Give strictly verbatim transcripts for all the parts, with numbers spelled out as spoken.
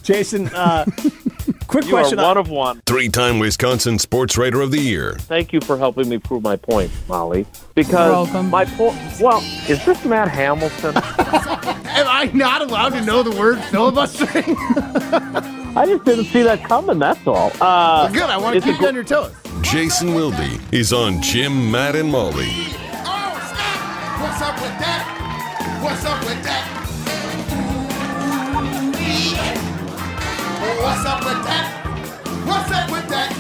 Jason, uh, quick you question. You are one of one. Three-time Wisconsin Sports Writer of the Year. Thank you for helping me prove my point, Molly. Because my point, well, is this Matt Hamilton? Am I not allowed to know the word filibustering? I just didn't see that coming, that's all. Uh, well, good, I want to keep you on your toes. Jason Wilde is on Jim, Matt, and Molly. Oh, snap! What's up with that? What's up with that? What's up with that? What's up with that?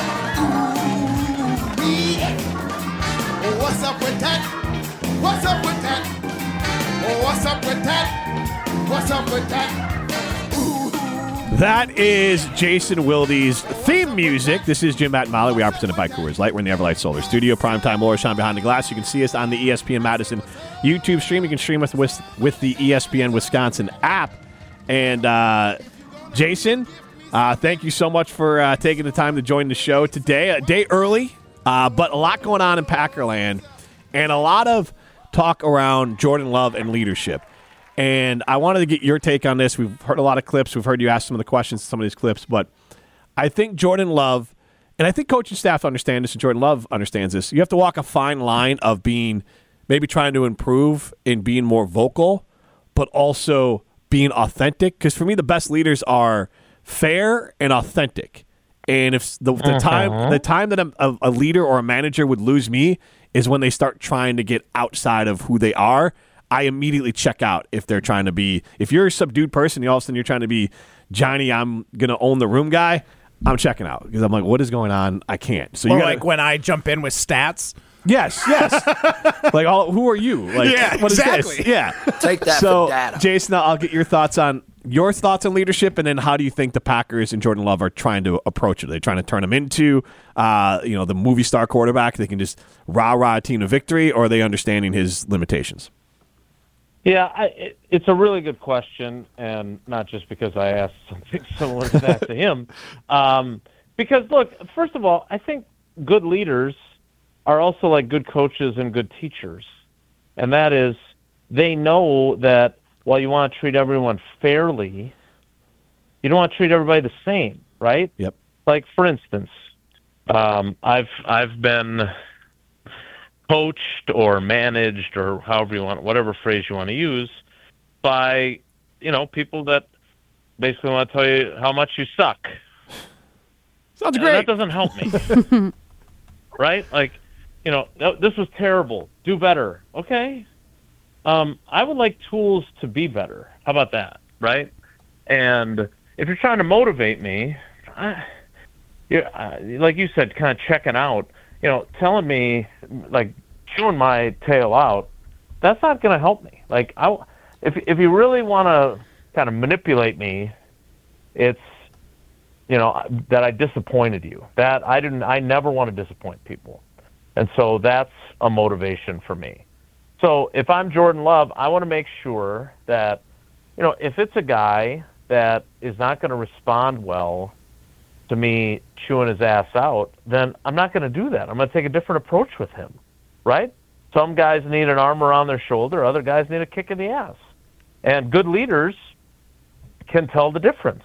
Ooh, what's up with that? What's up with that? Oh, what's up with that? What's up with that? Ooh. That is Jason Wilde's theme music. This is Jim, Matt, and Molly. We are presented by Coors Light. We're in the Everlight Solar Studio. Primetime Laura Sean behind the glass. You can see us on the E S P N Madison YouTube stream. You can stream us with, with the E S P N Wisconsin app. And, uh... Jason, uh, thank you so much for uh, taking the time to join the show today. A day early, uh, but a lot going on in Packerland and a lot of talk around Jordan Love and leadership. And I wanted to get your take on this. We've heard a lot of clips. We've heard you ask some of the questions to some of these clips. But I think Jordan Love, and I think coaching staff understand this, and Jordan Love understands this, you have to walk a fine line of being maybe trying to improve and being more vocal, but also being authentic, because for me the best leaders are fair and authentic. And if the, the uh-huh. time the time that a, a leader or a manager would lose me is when they start trying to get outside of who they are. I immediately check out if they're trying to be. If you're a subdued person, you all of a sudden you're trying to be Johnny, I'm gonna own the room guy. I'm checking out because I'm like, what is going on? I can't. So you or gotta, like when I jump in with stats. Yes, yes. like, all, who are you? Like, yeah, what is exactly. this? Yeah. Take that so, for data. Jason, I'll get your thoughts on your thoughts on leadership, and then how do you think the Packers and Jordan Love are trying to approach it? Are they trying to turn him into, uh, you know, the movie star quarterback? They can just rah-rah a team to victory, or are they understanding his limitations? Yeah, I, it, it's a really good question, and not just because I asked something similar to that to him. Um, because, look, first of all, I think good leaders are also like good coaches and good teachers. And that is, they know that while you want to treat everyone fairly, you don't want to treat everybody the same, right? Yep. Like, for instance, um, I've I've been coached or managed, or however you want, whatever phrase you want to use, by, you know, people that basically want to tell you how much you suck. Sounds and great. That doesn't help me. Right? Like, you know, this was terrible. Do better. Okay. Um, I would like tools to be better. How about that? Right? And if you're trying to motivate me, I, you're, uh, like you said, kind of checking out, you know, telling me, like, chewing my tail out, that's not going to help me. Like, I, if if you really want to kind of manipulate me, it's, you know, that I disappointed you. That I didn't. I never want to disappoint people. And so that's a motivation for me. So if I'm Jordan Love, I want to make sure that, you know, if it's a guy that is not going to respond well to me chewing his ass out, then I'm not going to do that. I'm going to take a different approach with him, right? Some guys need an arm around their shoulder. Other guys need a kick in the ass. And good leaders can tell the difference.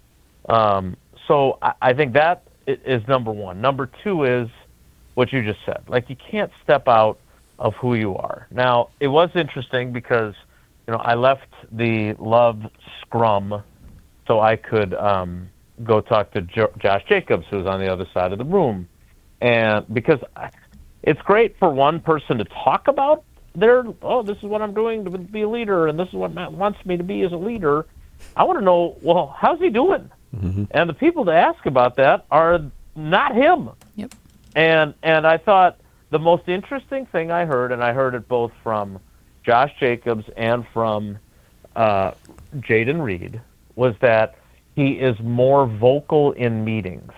Um, so I, I think that is number one. Number two is what you just said. Like, you can't step out of who you are. Now, it was interesting because, you know, I left the Love scrum so I could um, go talk to jo- Josh Jacobs, who was on the other side of the room. And because it's great for one person to talk about their, oh, this is what I'm doing to be a leader, and this is what Matt wants me to be as a leader. I want to know, well, how's he doing? Mm-hmm. And the people to ask about that are not him. Yep. And and I thought the most interesting thing I heard, and I heard it both from Josh Jacobs and from uh, Jayden Reed, was that he is more vocal in meetings.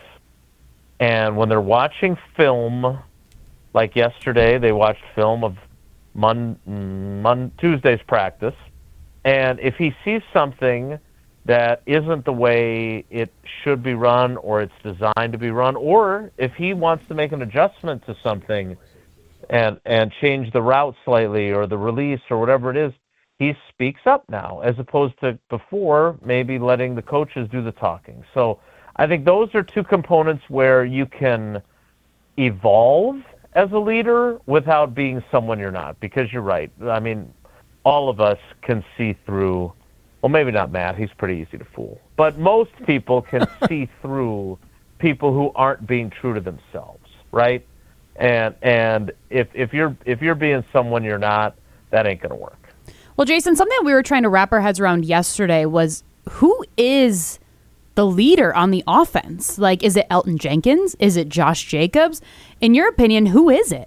And when they're watching film, like yesterday, they watched film of Mon- Mon- Tuesday's practice, and if he sees something that isn't the way it should be run or it's designed to be run, or if he wants to make an adjustment to something and and change the route slightly or the release or whatever it is, he speaks up now, as opposed to before maybe letting the coaches do the talking. So I think those are two components where you can evolve as a leader without being someone you're not, because you're right. I mean, all of us can see through, well, maybe not Matt, he's pretty easy to fool, but most people can see through people who aren't being true to themselves, right? And and if if you're if you're being someone you're not, that ain't gonna work. Well, Jason, something that we were trying to wrap our heads around yesterday was, who is the leader on the offense? Like, is it Elgton Jenkins? Is it Josh Jacobs? In your opinion, who is it?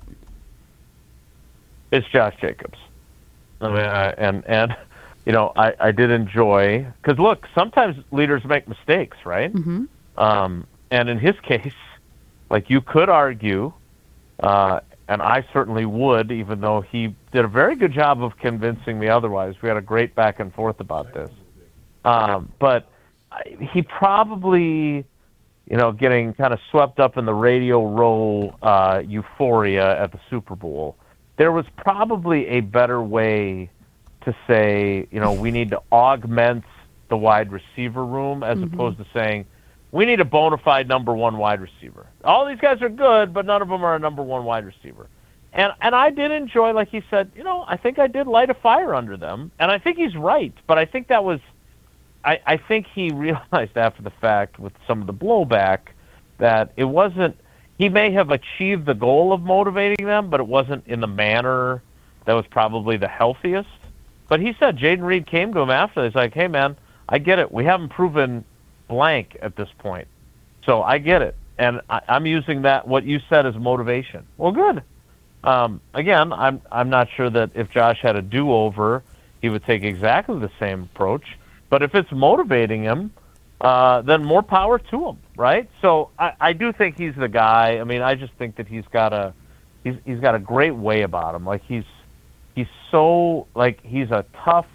It's Josh Jacobs. I mean, I, and and you know, I, I did enjoy, because look, sometimes leaders make mistakes, right? Mm-hmm. Um, and in his case, like, you could argue, uh, and I certainly would, even though he did a very good job of convincing me otherwise. We had a great back and forth about this. Um, but he probably, you know, getting kind of swept up in the Radio Row uh, euphoria at the Super Bowl, there was probably a better way to say, you know, we need to augment the wide receiver room, as mm-hmm. opposed to saying, we need a bona fide number one wide receiver. All these guys are good, but none of them are a number one wide receiver. And and I did enjoy, like he said, you know, I think I did light a fire under them. And I think he's right, but I think that was, I, I think he realized after the fact with some of the blowback that it wasn't, he may have achieved the goal of motivating them, but it wasn't in the manner that was probably the healthiest. But he said, Jaden Reed came to him after, he's like, hey man, I get it. We haven't proven blank at this point. So I get it. And I, I'm using that, what you said, as motivation. Well, good. Um, again, I'm I'm not sure that if Josh had a do-over, he would take exactly the same approach. But if it's motivating him, uh, then more power to him, right? So I, I do think he's the guy. I mean, I just think that he's got a he's he's got a great way about him. Like he's he's so like he's a tough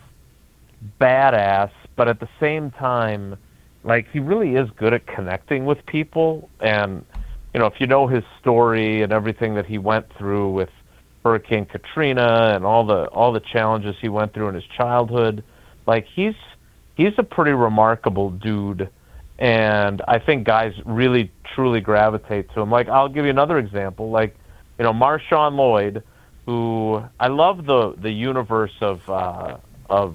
badass, but at the same time, like, he really is good at connecting with people. And, you know, if you know his story and everything that he went through with Hurricane Katrina and all the all the challenges he went through in his childhood, like, he's he's a pretty remarkable dude. And I think guys really, truly gravitate to him. Like, I'll give you another example. Like, you know, Marshawn Lloyd, who I love the, the universe of uh, of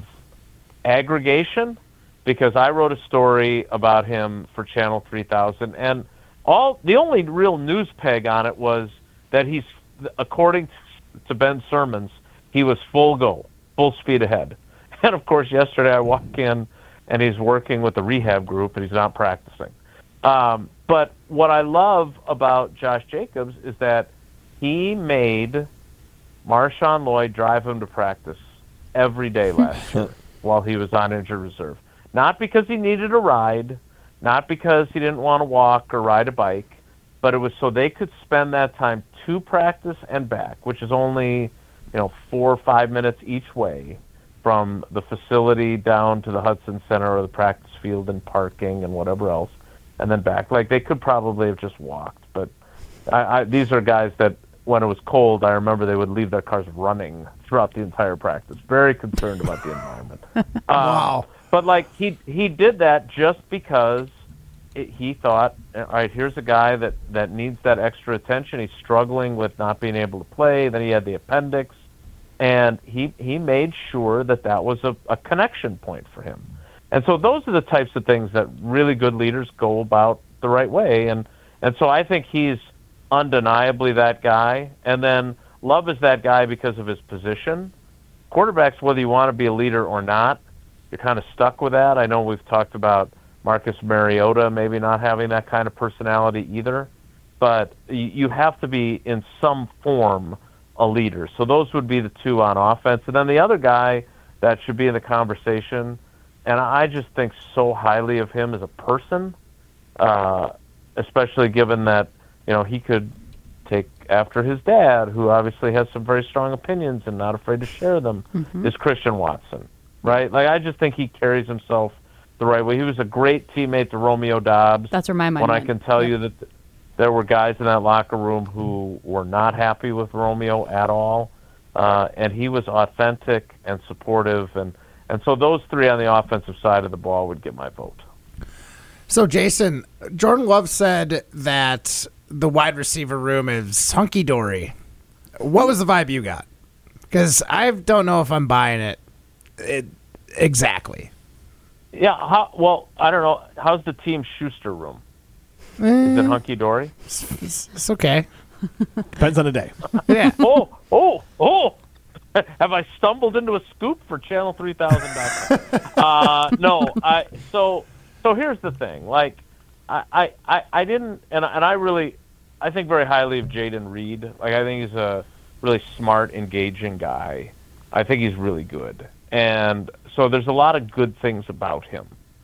aggregation, because I wrote a story about him for Channel three thousand, and all the only real news peg on it was that he's, according to Ben Simmons, he was full go, full speed ahead. And of course, yesterday I walk in and he's working with the rehab group and he's not practicing. Um, but what I love about Josh Jacobs is that he made Marshawn Lloyd drive him to practice every day last year while he was on injured reserve. Not because he needed a ride, not because he didn't want to walk or ride a bike, but it was so they could spend that time to practice and back, which is only, you know, four or five minutes each way from the facility down to the Hudson Center or the practice field and parking and whatever else, and then back. Like, they could probably have just walked, but I, I, these are guys that, when it was cold, I remember they would leave their cars running throughout the entire practice. Very concerned about the environment. Wow. Um, But, like, he he did that just because it, he thought, all right, here's a guy that, that needs that extra attention. He's struggling with not being able to play. Then he had the appendix. And he, he made sure that that was a, a connection point for him. And so those are the types of things that really good leaders go about the right way. And, and so I think he's undeniably that guy. And then Love is that guy because of his position. Quarterbacks, whether you want to be a leader or not, you're kind of stuck with that. I know we've talked about Marcus Mariota maybe not having that kind of personality either, but you have to be in some form a leader. So those would be the two on offense. And then the other guy that should be in the conversation, and I just think so highly of him as a person, uh, especially given that, you know, he could take after his dad, who obviously has some very strong opinions and not afraid to share them, mm-hmm. is Christian Watson. Right? Like, I just think he carries himself the right way. He was a great teammate to Romeo Doubs. That's where my mind When went. I can tell yep. you that th- there were guys in that locker room who were not happy with Romeo at all. uh, and he was authentic and supportive, and, and so those three on the offensive side of the ball would get my vote. So, Jason, Jordan Love said that the wide receiver room is hunky-dory. What was the vibe you got? Because I don't know if I'm buying it, it exactly. Yeah, how, well, I don't know. How's the Team Schuster room? Is it hunky-dory? It's, it's okay. Depends on the day. Yeah. oh, oh, oh. Have I stumbled into a scoop for Channel three thousand? uh, no, I, so so here's the thing. Like, I, I, I didn't, and, and I really, I think very highly of Jayden Reed. Like, I think he's a really smart, engaging guy. I think he's really good. And so there's a lot of good things about him.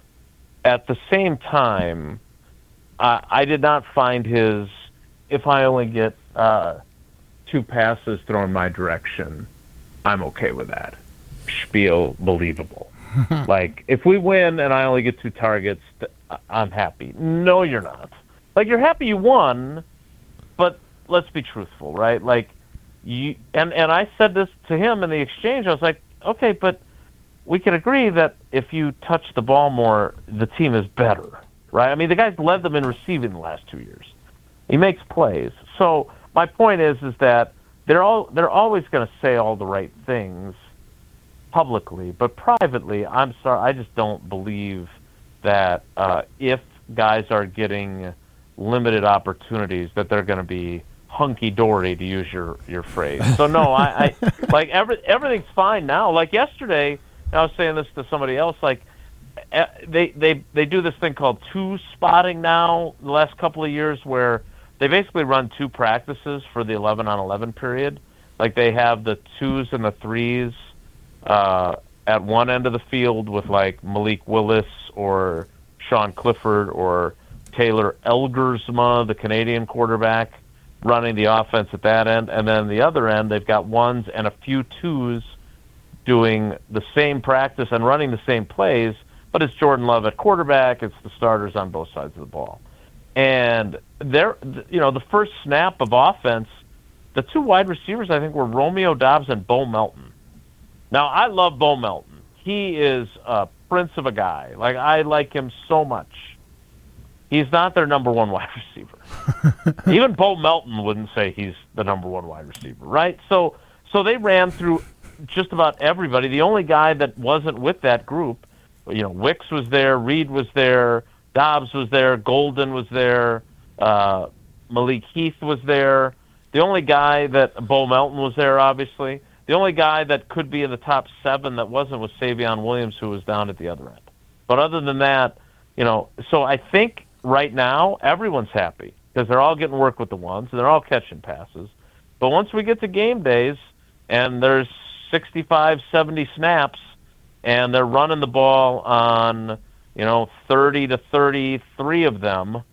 At the same time, uh, I did not find his, if I only get uh, two passes thrown my direction, I'm okay with that. Spiel believable. Like, if we win and I only get two targets, I'm happy. No, you're not. Like, you're happy you won, but let's be truthful, right? Like, you and, and I said this to him in the exchange. I was like, okay, but we can agree that if you touch the ball more, the team is better, right? I mean, the guy's led them in receiving the last two years. He makes plays. So my point is, is that they're all they're always going to say all the right things publicly, but privately, I'm sorry, I just don't believe that uh, if guys are getting limited opportunities, that they're going to be hunky-dory, to use your, your phrase. So no, I, I like every everything's fine now. Like yesterday, I was saying this to somebody else. Like they they they do this thing called two spotting now. The last couple of years, where they basically run two practices for the eleven on eleven period. Like they have the twos and the threes uh, at one end of the field with like Malik Willis or Sean Clifford or Taylor Elgersma, the Canadian quarterback, running the offense at that end. And then the other end, they've got ones and a few twos doing the same practice and running the same plays, but it's Jordan Love at quarterback. It's the starters on both sides of the ball. And they're, you know, the first snap of offense, the two wide receivers, I think, were Romeo Doubs and Bo Melton. Now, I love Bo Melton. He is a prince of a guy. Like, I like him so much. He's not their number one wide receiver. Even Bo Melton wouldn't say he's the number one wide receiver, right? So, so they ran through just about everybody. The only guy that wasn't with that group, you know, Wicks was there, Reed was there, Dobbs was there, Golden was there, uh, Malik Heath was there. The only guy that, Bo Melton was there, obviously. The only guy that could be in the top seven that wasn't was Savion Williams, who was down at the other end. But other than that, you know, so I think right now everyone's happy because they're all getting work with the ones and they're all catching passes. But once we get to game days and there's sixty-five, seventy snaps and they're running the ball on, you know, thirty to thirty-three of them,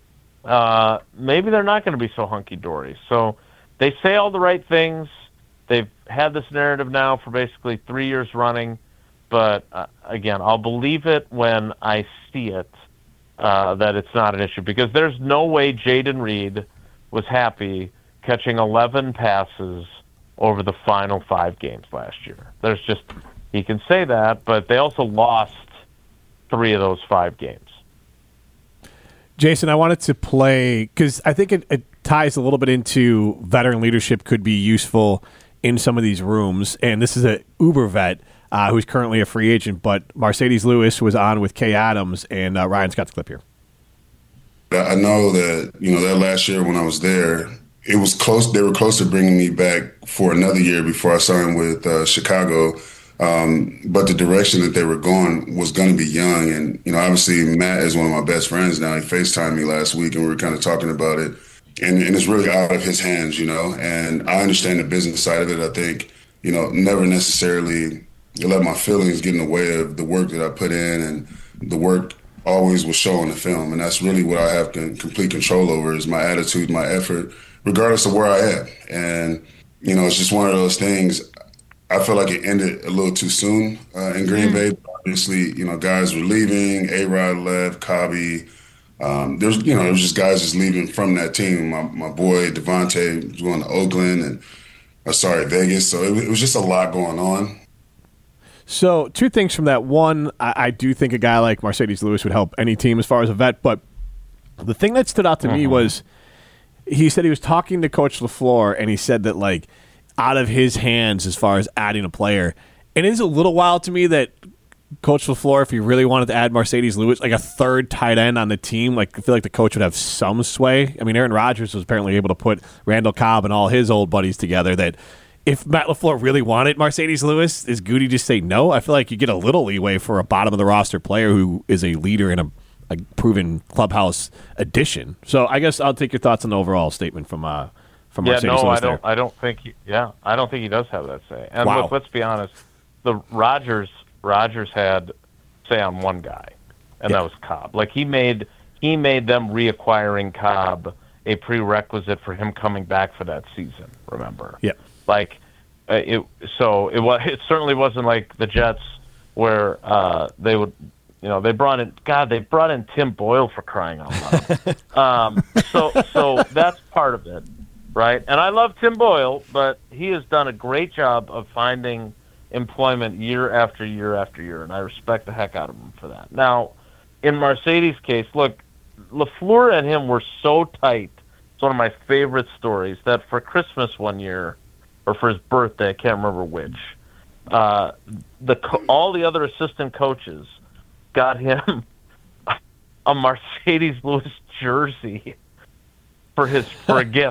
uh, maybe they're not going to be so hunky-dory. So they say all the right things. They've had this narrative now for basically three years running. But, uh, again, I'll believe it when I see it, uh, that it's not an issue. Because there's no way Jayden Reed was happy catching eleven passes over the final five games last year. There's just, he can say that, but they also lost three of those five games. Jason, I wanted to play, because I think it, it ties a little bit into veteran leadership could be useful in some of these rooms. And this is a Uber vet uh, who's currently a free agent, but Mercedes Lewis was on with Kay Adams, and uh, Ryan's got the clip here. I know that, you know, that last year when I was there, it was close. They were close to bringing me back for another year before I signed with uh, Chicago. Um, but the direction that they were going was going to be young. And, you know, obviously Matt is one of my best friends now. He FaceTimed me last week and we were kind of talking about it. And, and it's really out of his hands, you know, and I understand the business side of it. I think, you know, never necessarily let my feelings get in the way of the work that I put in, and the work always will show on the film. And that's really what I have complete control over, is my attitude, my effort, regardless of where I am. And, you know, it's just one of those things. I feel like it ended a little too soon uh, in Green mm-hmm. Bay. Obviously, you know, guys were leaving. A-Rod left, Cobby. Um, there's, you know, there was just guys just leaving from that team. My my boy Devontae was going to Oakland, and uh, sorry, Vegas. So it, it was just a lot going on. So two things from that. One, I, I do think a guy like Marcedes Lewis would help any team as far as a vet. But the thing that stood out to mm-hmm. me was he said he was talking to Coach LaFleur, and he said that, like, out of his hands as far as adding a player. And it is a little wild to me that Coach LaFleur, if he really wanted to add Marcedes Lewis, like a third tight end on the team, like I feel like the coach would have some sway. I mean, Aaron Rodgers was apparently able to put Randall Cobb and all his old buddies together. That if Matt LaFleur really wanted Marcedes Lewis, is Goody just say no? I feel like you get a little leeway for a bottom of the roster player who is a leader in a, a proven clubhouse addition. So I guess I'll take your thoughts on the overall statement from uh, from yeah, Marcedes no, Lewis I don't. there. I don't think. He, yeah, I don't think he does have that say. And wow. look, let's be honest. The Rodgers. Rodgers had say on one guy, and yeah. that was Cobb. Like he made he made them reacquiring Cobb a prerequisite for him coming back for that season. Remember? Yeah. Like uh, it. So it was. It certainly wasn't like the Jets where uh, they would. You know, they brought in God. They brought in Tim Boyle for crying out loud. um, so so that's part of it, right? And I love Tim Boyle, but he has done a great job of finding employment year after year after year, and I respect the heck out of him for that. Now, in Marcedes' case, look, LaFleur and him were so tight. It's one of my favorite stories that for Christmas one year, or for his birthday, I can't remember which, uh, the all the other assistant coaches got him a Marcedes Lewis jersey for his for a gift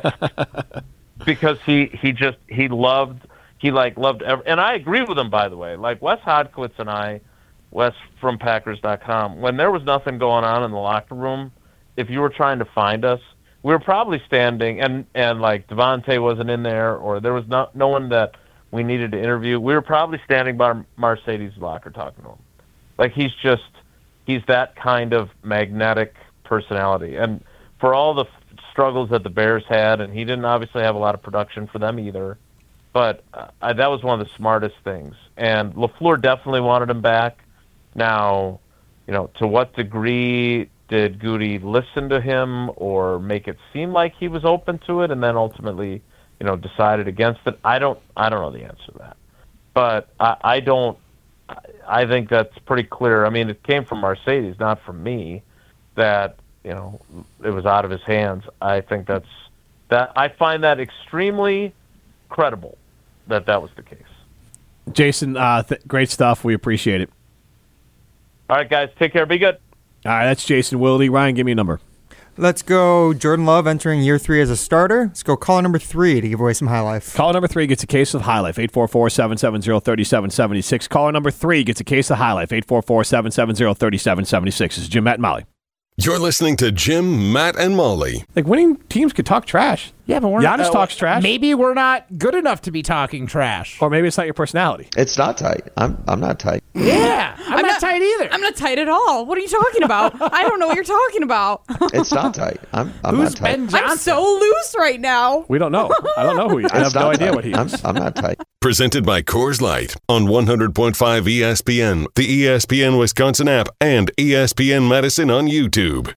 because he he just he loved. He, like, loved every, and I agree with him, by the way. Like, Wes Hodkowitz and I, Wes from Packers dot com, when there was nothing going on in the locker room, if you were trying to find us, we were probably standing, and, and like, Devontae wasn't in there, or there was no, no one that we needed to interview. We were probably standing by Marcedes' locker talking to him. Like, he's just, he's that kind of magnetic personality. And for all the struggles that the Bears had, and he didn't obviously have a lot of production for them either, but uh, that was one of the smartest things. And LaFleur definitely wanted him back. Now, you know, to what degree did Goody listen to him or make it seem like he was open to it and then ultimately, you know, decided against it? I don't I don't know the answer to that. But I, I don't I think that's pretty clear. I mean, it came from Marcedes, not from me, that, you know, it was out of his hands. I think that's that I find that extremely credible that that was the case. Jason, uh, th- great stuff. We appreciate it. All right, guys. Take care. Be good. All right, that's Jason Wilde. Ryan, give me a number. Let's go Jordan Love entering year three as a starter. Let's go caller number three to give away some High Life. Caller number three gets a case of High Life, eight four four, seven seven zero, three seven seven six. Caller number three gets a case of High Life, eight four four, seven seven zero, three seven seven six. This is Jim, Matt, and Molly. You're listening to Jim, Matt, and Molly. Like, winning teams could talk trash. Yeah, but we're Giannis not, uh, talks trash. Maybe we're not good enough to be talking trash. Or maybe it's not your personality. It's not tight. I'm I'm not tight. Yeah, I'm, I'm not, not tight either. I'm not tight at all. What are you talking about? I don't know what you're talking about. It's not tight. I'm, I'm Who's not tight. Ben Johnson? I'm so loose right now. We don't know. I don't know who he is. I have no idea what he is. I'm, I'm not tight. Presented by Coors Light on one hundred point five E S P N, the E S P N Wisconsin app, and E S P N Madison on YouTube.